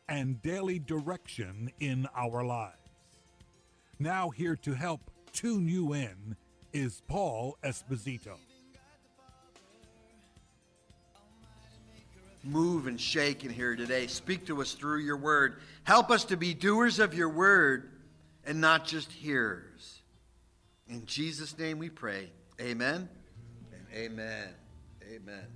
and daily direction in our lives. Now, here to help tune you in is Paul Esposito. Move and shake in here today. Speak to us through your word. Help us to be doers of your word and not just hearers. In Jesus' name we pray. Amen and amen. Amen.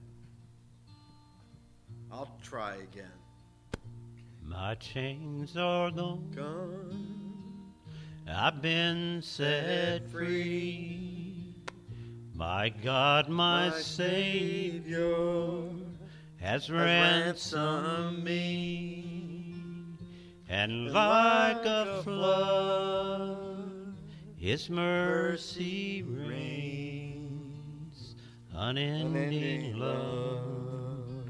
I'll try again. My chains are gone. I've been set free. My God, my Savior has ransomed me. And like a flood, His mercy reigns. Unending love,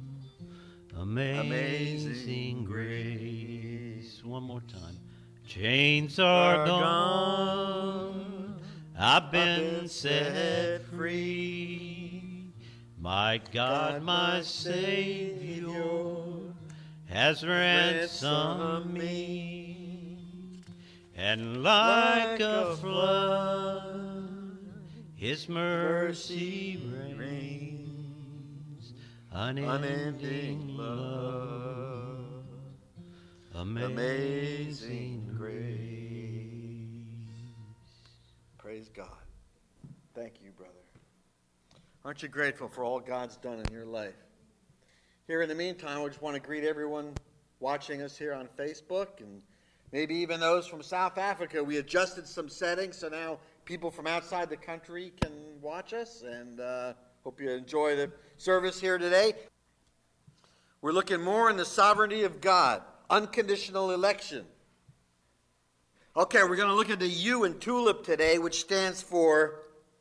amazing grace. One more time. Chains are gone, I've been set free. My God, my Savior has ransomed me. And like a flood, His mercy reigns. Unending love, amazing grace. Praise God. Thank you, brother. Aren't you grateful for all God's done in your life? Here in the meantime, I just want to greet everyone watching us here on Facebook and maybe even those from South Africa. We adjusted some settings so now people from outside the country can watch us, and hope you enjoy the service here today. We're looking more in the sovereignty of God, unconditional election. Okay, we're going to look at the U in TULIP today, which stands for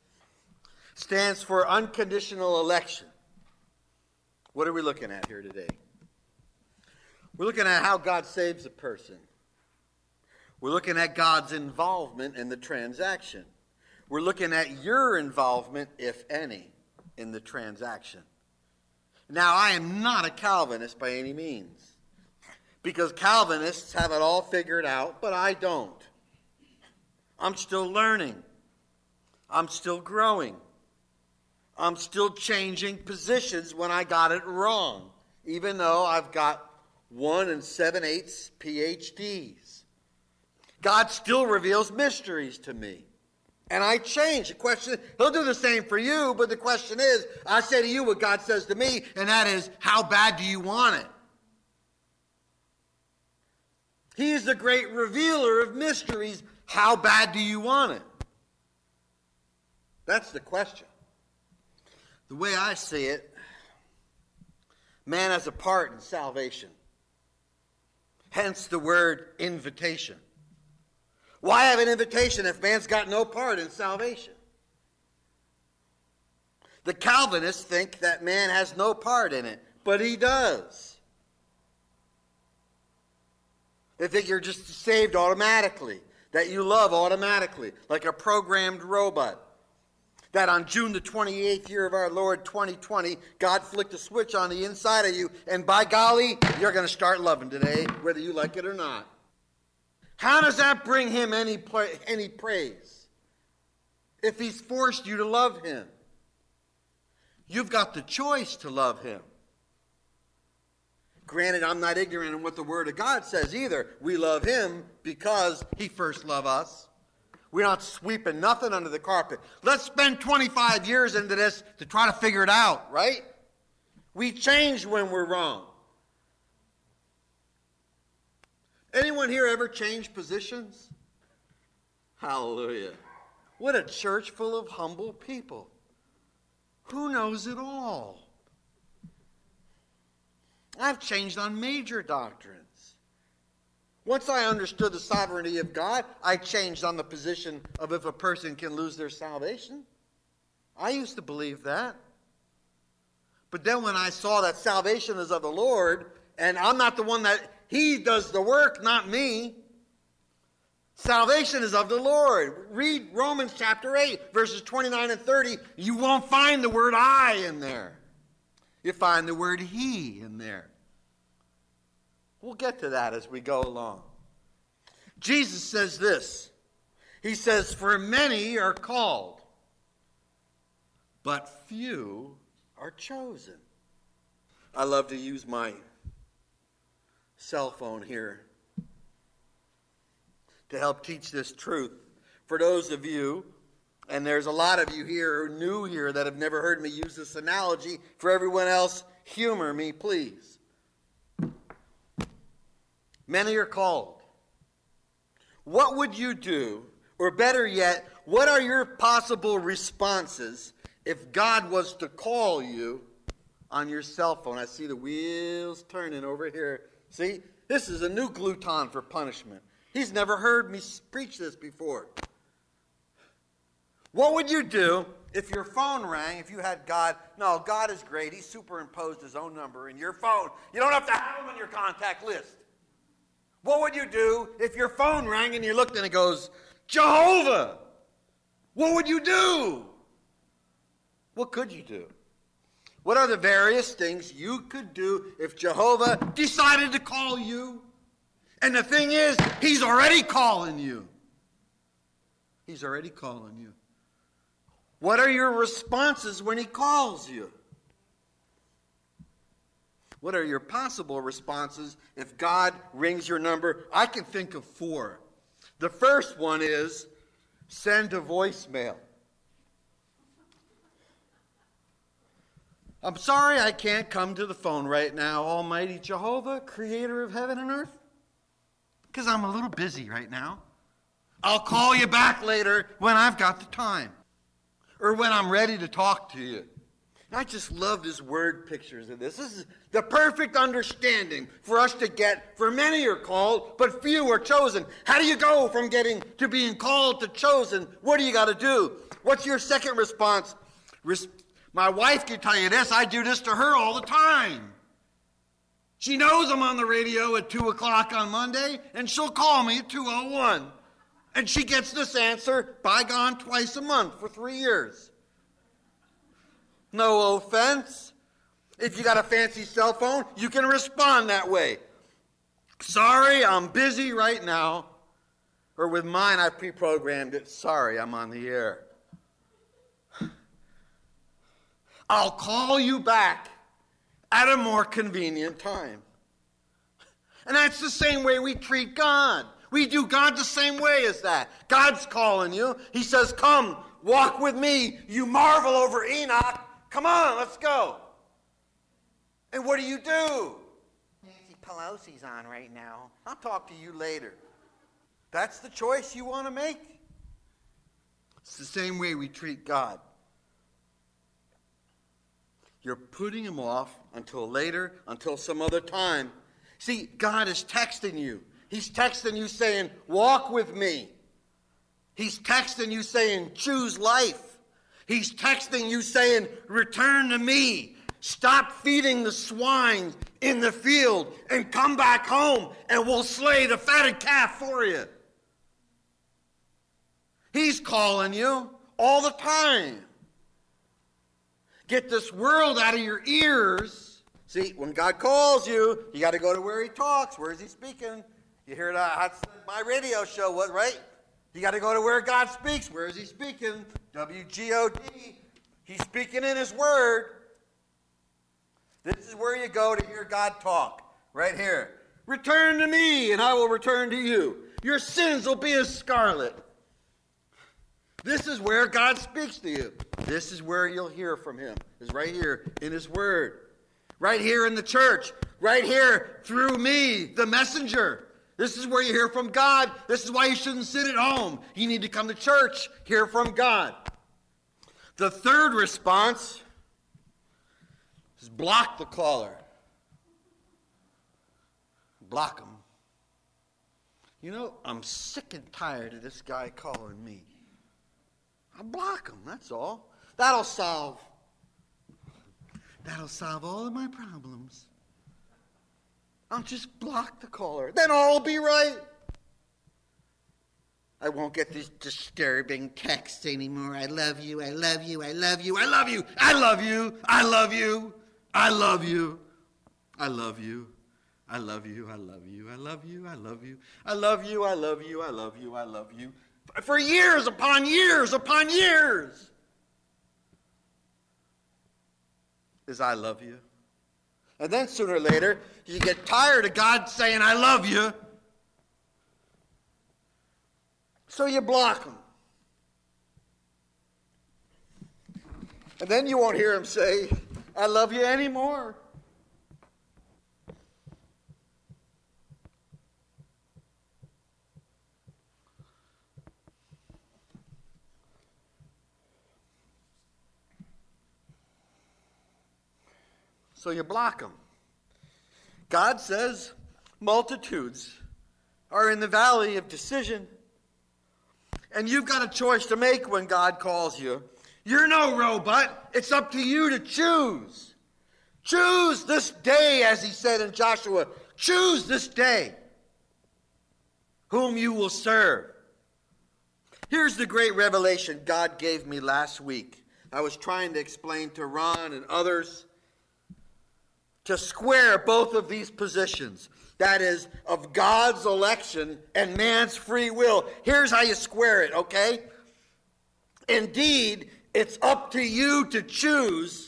unconditional election. What are we looking at here today? We're looking at how God saves a person. We're looking at God's involvement in the transaction. We're looking at your involvement, if any, in the transaction. Now, I am not a Calvinist by any means, because Calvinists have it all figured out, but I don't. I'm still learning. I'm still growing. I'm still changing positions when I got it wrong, even though I've got 1 7/8 PhDs. God still reveals mysteries to me. And I change. The question, He'll do the same for you, but the question is, I say to you what God says to me, and that is, how bad do you want it? He is the great revealer of mysteries. How bad do you want it? That's the question. The way I see it, man has a part in salvation. Hence the word invitation. Why have an invitation if man's got no part in salvation? The Calvinists think that man has no part in it, but he does. They think you're just saved automatically, that you love automatically, like a programmed robot. That on June the 28th year of our Lord 2020, God flicked a switch on the inside of you, and by golly, you're going to start loving today, whether you like it or not. How does that bring Him any praise? If He's forced you to love Him. You've got the choice to love Him. Granted, I'm not ignorant in what the Word of God says either. We love Him because He first loved us. We're not sweeping nothing under the carpet. Let's spend 25 years into this to try to figure it out, right? We change when we're wrong. Anyone here ever change positions? Hallelujah. What a church full of humble people. Who knows it all? I've changed on major doctrines. Once I understood the sovereignty of God, I changed on the position of if a person can lose their salvation. I used to believe that. But then when I saw that salvation is of the Lord, and I'm not the one that, He does the work, not me. Salvation is of the Lord. Read Romans chapter 8, verses 29 and 30. You won't find the word I in there. You find the word He in there. We'll get to that as we go along. Jesus says this. He says, "For many are called, but few are chosen." I love to use my cell phone here to help teach this truth. For those of you, and there's a lot of you here who are new here that have never heard me use this analogy, for everyone else, humor me, please. Many are called. What would you do, or better yet, what are your possible responses if God was to call you on your cell phone? I see the wheels turning over here. See, this is a new gluton for punishment. He's never heard me preach this before. What would you do if your phone rang, if you had God? No, God is great. He superimposed his own number in your phone. You don't have to have him on your contact list. What would you do if your phone rang and you looked and it goes, Jehovah? What would you do? What could you do? What are the various things you could do if Jehovah decided to call you? And the thing is, he's already calling you. He's already calling you. What are your responses when he calls you? What are your possible responses if God rings your number? I can think of 4. The first one is send a voicemail. I'm sorry I can't come to the phone right now, Almighty Jehovah, creator of heaven and earth, because I'm a little busy right now. I'll call you back later when I've got the time, or when I'm ready to talk to you. I just love his word pictures of this. This is the perfect understanding for us to get. For many are called, but few are chosen. How do you go from getting to being called to chosen? What do you got to do? What's your second response? My wife can tell you this. I do this to her all the time. She knows I'm on the radio at 2 o'clock on Monday, and she'll call me at 2:01. And she gets this answer, bygone, twice a month for 3 years. No offense. If you got a fancy cell phone, you can respond that way. Sorry, I'm busy right now. Or with mine, I pre-programmed it. Sorry, I'm on the air. I'll call you back at a more convenient time. And that's the same way we treat God. We do God the same way as that. God's calling you. He says, come, walk with me. You marvel over Enoch. Come on, let's go. And what do? Nancy Pelosi's on right now. I'll talk to you later. That's the choice you want to make. It's the same way we treat God. You're putting him off until later, until some other time. See, God is texting you. He's texting you saying, walk with me. He's texting you saying, choose life. He's texting you saying, return to me. Stop feeding the swine in the field and come back home and we'll slay the fatted calf for you. He's calling you all the time. Get this world out of your ears. See, when God calls you, you got to go to where he talks. Where is he speaking? You hear that? My radio show, what, right? You got to go to where God speaks. Where is he speaking? WGOD. He's speaking in his word. This is where you go to hear God talk. Right here. Return to me, and I will return to you. Your sins will be as scarlet. This is where God speaks to you. This is where you'll hear from him. Is right here in his word. Right here in the church. Right here through me, the messenger. This is where you hear from God. This is why you shouldn't sit at home. You need to come to church, hear from God. The third response is block the caller. Block him. You know, I'm sick and tired of this guy calling me. I'll block him, that's all. That'll solve all of my problems. I'll just block the caller. Then all will be right. I won't get these disturbing texts anymore. I love you, I love you, I love you, I love you, I love you, I love you, I love you, I love you. I love you, I love you, I love you, I love you, I love you, I love you, I love you, I love you. For years upon years upon years. Is I love you. And then sooner or later, you get tired of God saying, I love you. So you block him. And then you won't hear him say, I love you anymore. So you block them. God says multitudes are in the valley of decision. And you've got a choice to make when God calls you. You're no robot. It's up to you to choose. Choose this day, as he said in Joshua. Choose this day whom you will serve. Here's the great revelation God gave me last week. I was trying to explain to Ron and others to square both of these positions. That is, of God's election and man's free will. Here's how you square it, okay? Indeed, it's up to you to choose,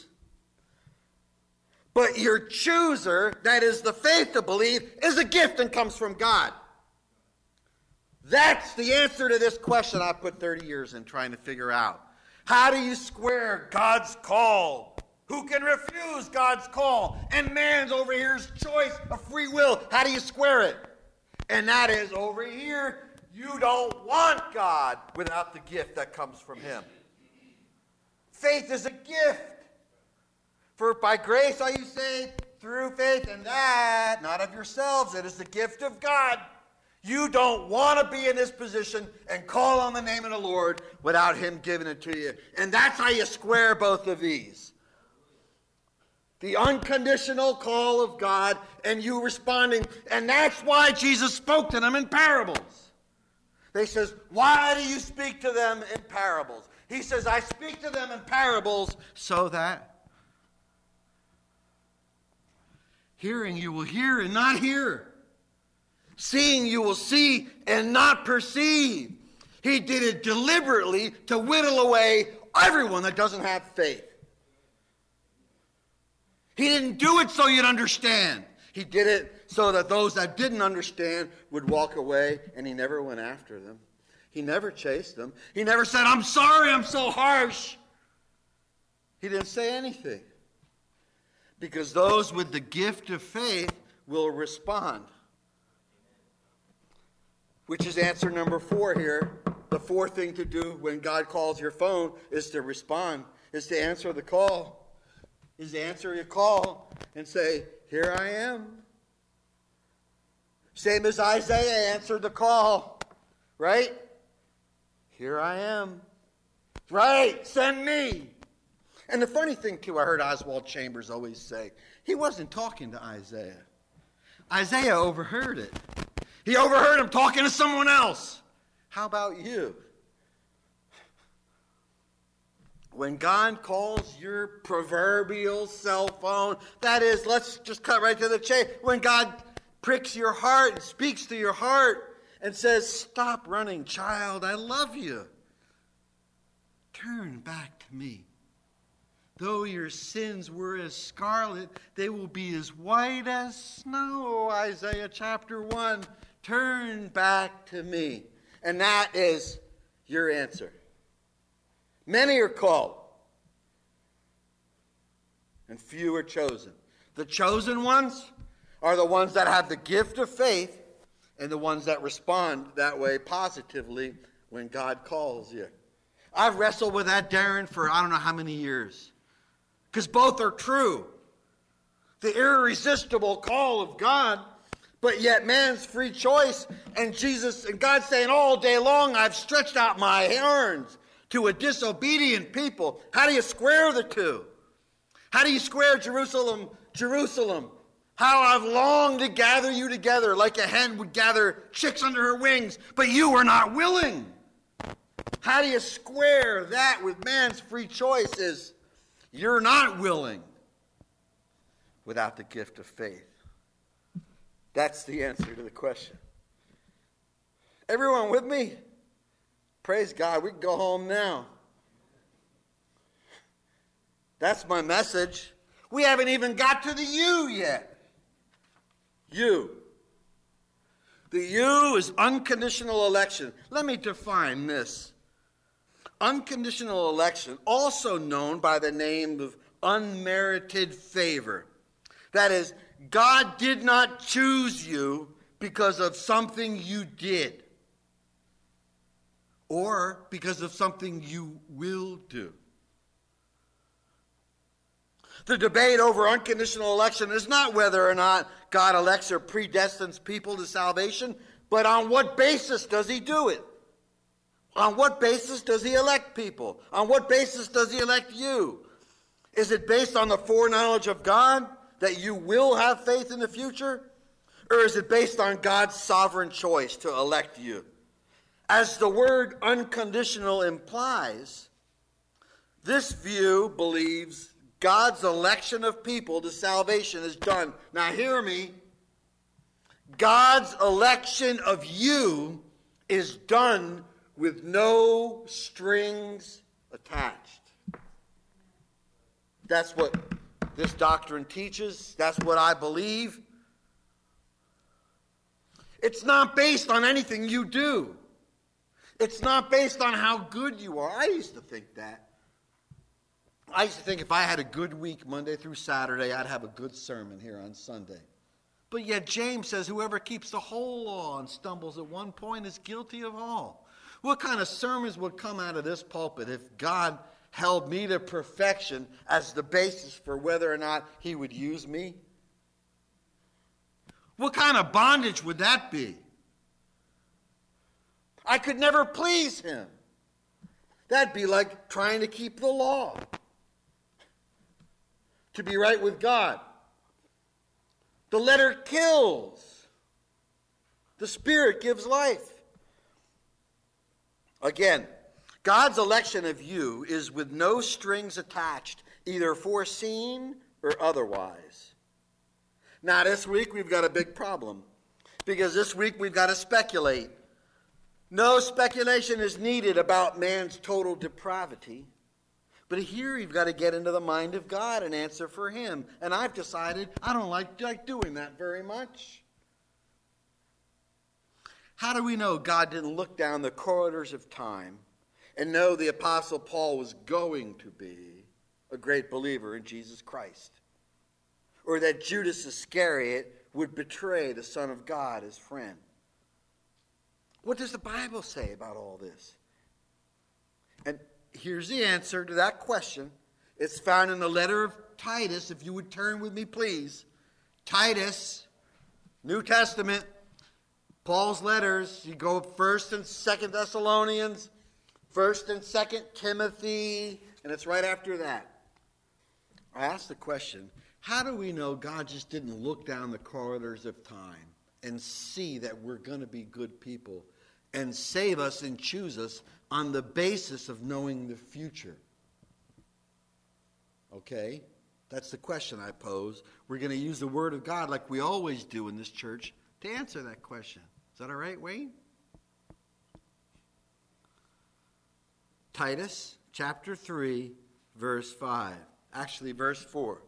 but your chooser, that is the faith to believe, is a gift and comes from God. That's the answer to this question I put 30 years in trying to figure out. How do you square God's call? Who can refuse God's call? And man's over here's choice of free will. How do you square it? And that is over here, you don't want God without the gift that comes from him. Faith is a gift. For by grace are you saved through faith, and that, not of yourselves, it is the gift of God. You don't want to be in this position and call on the name of the Lord without him giving it to you. And that's how you square both of these. The unconditional call of God and you responding. And that's why Jesus spoke to them in parables. They says, why do you speak to them in parables? He says, I speak to them in parables so that hearing you will hear and not hear. Seeing you will see and not perceive. He did it deliberately to whittle away everyone that doesn't have faith. He didn't do it so you'd understand. He did it so that those that didn't understand would walk away, and he never went after them. He never chased them. He never said, I'm sorry I'm so harsh. He didn't say anything. Because those with the gift of faith will respond. Which is answer number 4 here. The fourth thing to do when God calls your phone is to respond, is to answer the call. Is to answer your call and say, here I am. Same as Isaiah answered the call, right? Here I am. Right, send me. And the funny thing, too, I heard Oswald Chambers always say, he wasn't talking to Isaiah. Isaiah overheard it. He overheard him talking to someone else. How about you? When God calls your proverbial cell phone, that is, let's just cut right to the chase. When God pricks your heart and speaks to your heart and says, stop running, child, I love you. Turn back to me. Though your sins were as scarlet, they will be as white as snow. Isaiah chapter 1. Turn back to me. And that is your answer. Many are called, and few are chosen. The chosen ones are the ones that have the gift of faith and the ones that respond that way positively when God calls you. I've wrestled with that, Darren, for I don't know how many years. Because both are true. The irresistible call of God, but yet man's free choice, and Jesus and God saying all day long, I've stretched out my arms to a disobedient people. How do you square the two? How do you square Jerusalem, Jerusalem? How I've longed to gather you together like a hen would gather chicks under her wings, but you were not willing. How do you square that with man's free choice is you're not willing without the gift of faith. That's the answer to the question. Everyone with me? Praise God. We can go home now. That's my message. We haven't even got to the you yet. You. The you is unconditional election. Let me define this. Unconditional election, also known by the name of unmerited favor. That is, God did not choose you because of something you did or because of something you will do. The debate over unconditional election is not whether or not God elects or predestines people to salvation, but on what basis does he do it? On what basis does he elect people? On what basis does he elect you? Is it based on the foreknowledge of God that you will have faith in the future? Or is it based on God's sovereign choice to elect you? As the word unconditional implies, this view believes God's election of people to salvation is done. Now hear me. God's election of you is done with no strings attached. That's what this doctrine teaches. That's what I believe. It's not based on anything you do. It's not based on how good you are. I used to think that. I used to think if I had a good week Monday through Saturday, I'd have a good sermon here on Sunday. But yet James says whoever keeps the whole law and stumbles at one point is guilty of all. What kind of sermons would come out of this pulpit if God held me to perfection as the basis for whether or not he would use me? What kind of bondage would that be? I could never please him. That'd be like trying to keep the law, to be right with God. The letter kills. The Spirit gives life. Again, God's election of you is with no strings attached, either foreseen or otherwise. Now, this week we've got a big problem, because this week we've got to speculate. No speculation is needed about man's total depravity. But here you've got to get into the mind of God and answer for him. And I've decided I don't like doing that very much. How do we know God didn't look down the corridors of time and know the Apostle Paul was going to be a great believer in Jesus Christ? Or that Judas Iscariot would betray the Son of God, his friend? What does the Bible say about all this? And here's the answer to that question. It's found in the letter of Titus. If you would turn with me, please. Titus, New Testament, Paul's letters. You go 1st and 2nd Thessalonians, 1st and 2nd Timothy, and it's right after that. I asked the question, how do we know God just didn't look down the corridors of time and see that we're going to be good people and save us and choose us on the basis of knowing the future? Okay? That's the question I pose. We're going to use the Word of God like we always do in this church to answer that question. Is that all right, Wayne? Titus chapter 3, verse 5. Actually, verse 4.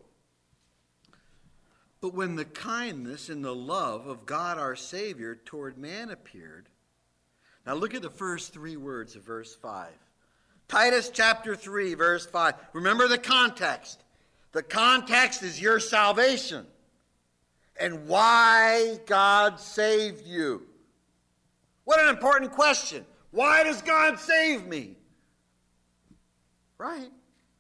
But when the kindness and the love of God our Savior toward man appeared. Now look at the first 3 words of verse 5. Titus chapter 3, verse 5. Remember the context. The context is your salvation and why God saved you. What an important question. Why does God save me? Right.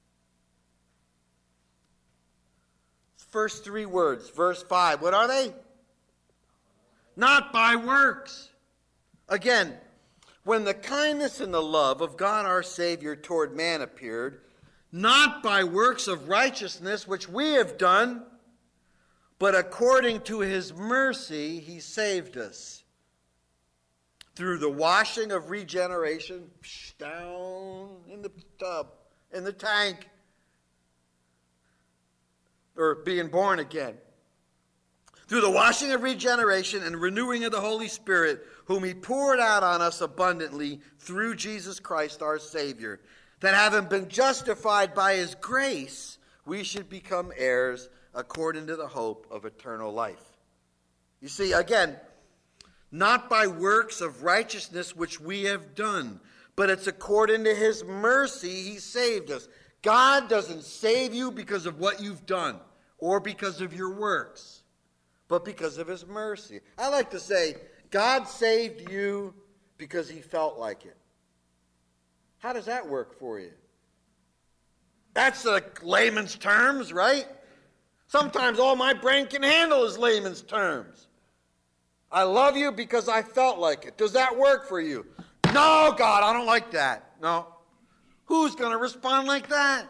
First 3 words, verse 5. What are they? Not by works. Again, when the kindness and the love of God our Savior toward man appeared, not by works of righteousness which we have done, but according to his mercy he saved us through the washing of regeneration, down in the tub, in the tank, or being born again, through the washing of regeneration and renewing of the Holy Spirit, whom he poured out on us abundantly through Jesus Christ our Savior, that having been justified by his grace, we should become heirs according to the hope of eternal life. You see, again, not by works of righteousness which we have done, but it's according to his mercy he saved us. God doesn't save you because of what you've done or because of your works, but because of his mercy. I like to say, God saved you because he felt like it. How does that work for you? That's layman's terms, right? Sometimes all my brain can handle is layman's terms. I love you because I felt like it. Does that work for you? No, God, I don't like that. No. Who's going to respond like that?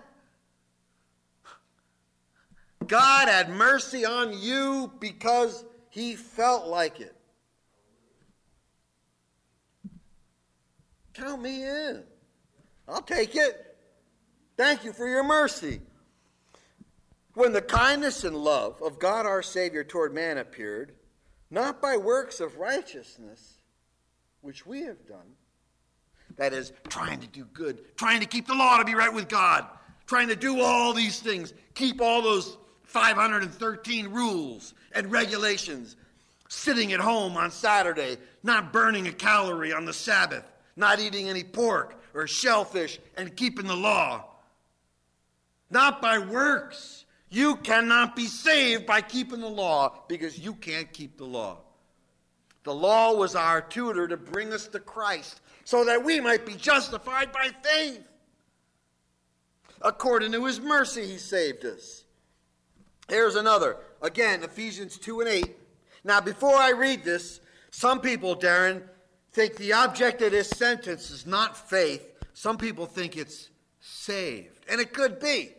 God had mercy on you because he felt like it. Count me in. I'll take it. Thank you for your mercy. When the kindness and love of God our Savior toward man appeared, not by works of righteousness, which we have done, that is, trying to do good, trying to keep the law to be right with God, trying to do all these things, keep all those 513 rules and regulations, sitting at home on Saturday, not burning a calorie on the Sabbath, not eating any pork or shellfish, and keeping the law. Not by works. You cannot be saved by keeping the law because you can't keep the law. The law was our tutor to bring us to Christ so that we might be justified by faith. According to his mercy, he saved us. Here's another. Again, Ephesians 2 and 8. Now, before I read this, some people, Darren, think the object of this sentence is not faith. Some people think it's saved. And it could be.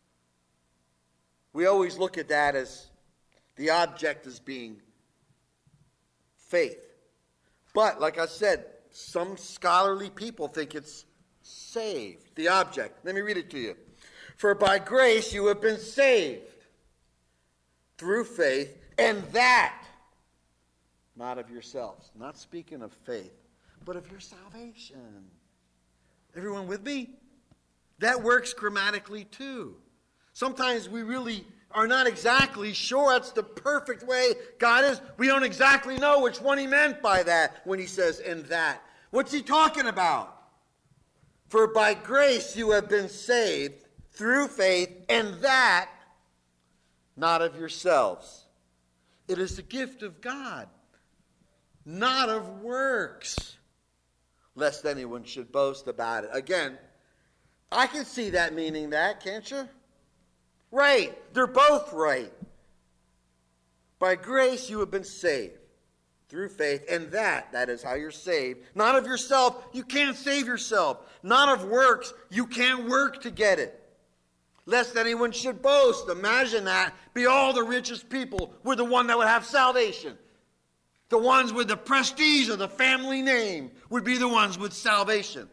We always look at that as the object as being faith. But, like I said, some scholarly people think it's saved, the object. Let me read it to you. For by grace you have been saved through faith, and that, not of yourselves. Not speaking of faith, but of your salvation. Everyone with me? That works grammatically too. Sometimes we really are not exactly sure that's the perfect way God is. We don't exactly know which one he meant by that when he says, and that. What's he talking about? For by grace you have been saved through faith, and that not of yourselves. It is the gift of God, not of works, lest anyone should boast about it. Again, I can see that meaning that, can't you? Right. They're both right. By grace you have been saved through faith, and that is how you're saved. Not of yourself. You can't save yourself. Not of works. You can't work to get it. Lest anyone should boast. Imagine that. Be all the richest people were the one that would have salvation. The ones with the prestige of the family name would be the ones with salvation.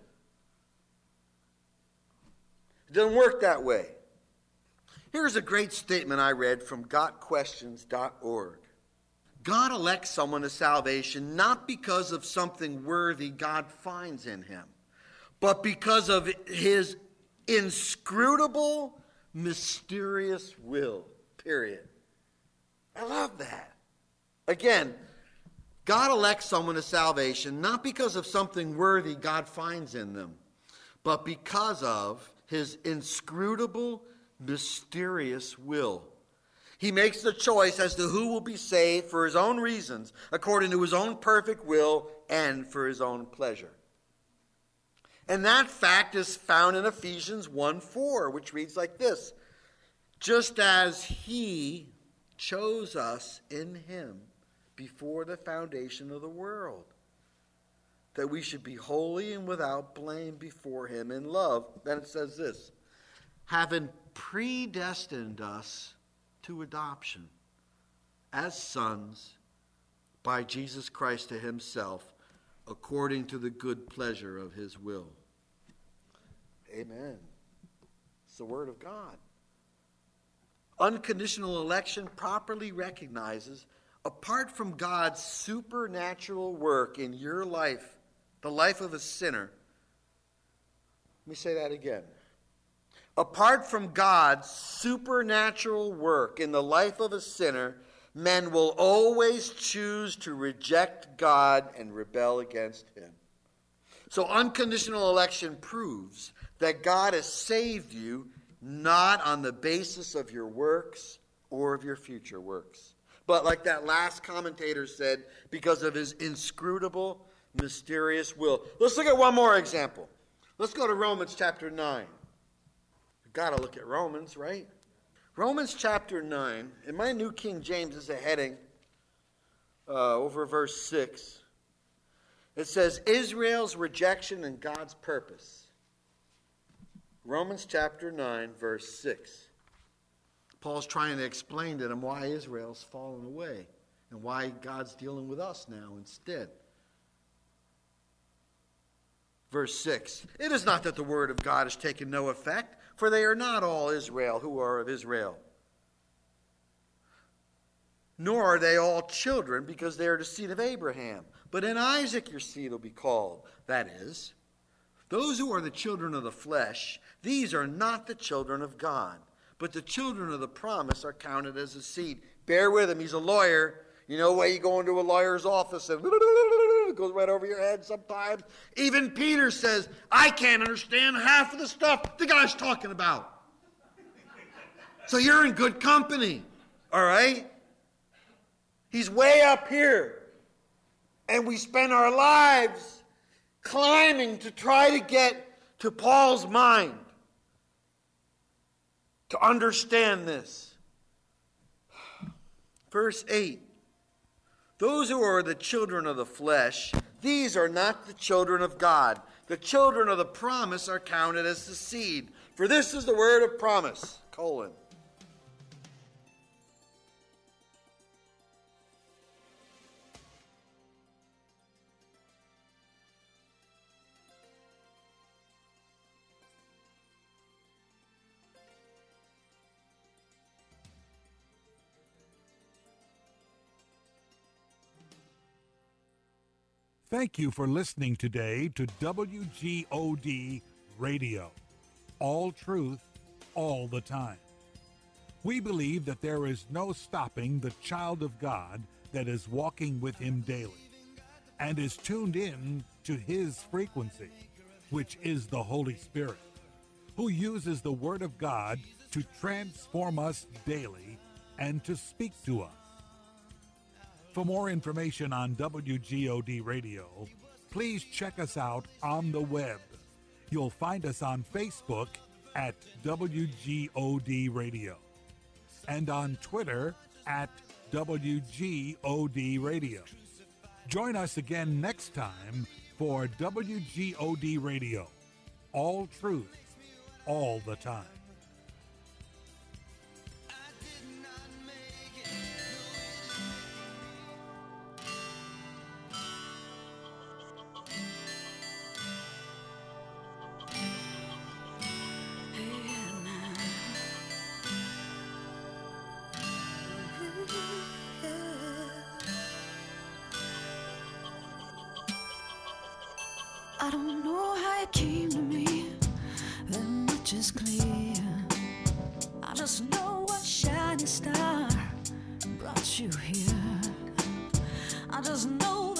It doesn't work that way. Here's a great statement I read from gotquestions.org. God elects someone to salvation not because of something worthy God finds in him, but because of his inscrutable, mysterious will, period. I love that. Again, God elects someone to salvation not because of something worthy God finds in them, but because of his inscrutable, mysterious will. He makes the choice as to who will be saved for his own reasons, according to his own perfect will and for his own pleasure. And that fact is found in Ephesians 1:4, which reads like this: just as he chose us in him before the foundation of the world, that we should be holy and without blame before him in love. Then it says this: having predestined us to adoption as sons by Jesus Christ to himself, according to the good pleasure of his will. Amen. It's the word of God. Unconditional election properly recognizes Apart from God's supernatural work in your life, the life of a sinner, let me say that again. Apart from God's supernatural work in the life of a sinner, men will always choose to reject God and rebel against him. So unconditional election proves that God has saved you not on the basis of your works or of your future works, but like that last commentator said, because of his inscrutable, mysterious will. Let's look at one more example. Let's go to Romans chapter 9. We've got to look at Romans, right? Romans chapter 9, in my New King James is a heading over verse 6. It says, Israel's rejection and God's purpose. Romans chapter 9, verse 6. Paul's trying to explain to them why Israel's fallen away and why God's dealing with us now instead. Verse 6. It is not that the word of God has taken no effect, for they are not all Israel who are of Israel. Nor are they all children, because they are the seed of Abraham. But in Isaac your seed will be called. That is, those who are the children of the flesh, these are not the children of God. But the children of the promise are counted as a seed. Bear with him, he's a lawyer. You know why you go into a lawyer's office and it goes right over your head sometimes. Even Peter says, I can't understand half of the stuff the guy's talking about. So you're in good company, all right? He's way up here. And we spend our lives climbing to try to get to Paul's mind, to understand this. Verse 8. Those who are the children of the flesh, these are not the children of God. The children of the promise are counted as the seed. For this is the word of promise, colon. Thank you for listening today to WGOD Radio. All truth, all the time. We believe that there is no stopping the child of God that is walking with him daily and is tuned in to his frequency, which is the Holy Spirit, who uses the Word of God to transform us daily and to speak to us. For more information on WGOD Radio, please check us out on the web. You'll find us on Facebook at WGOD Radio and on Twitter at WGOD Radio. Join us again next time for WGOD Radio. All truth, all the time. I don't know how it came to me, that much is clear. I just know a shining star brought you here. I just know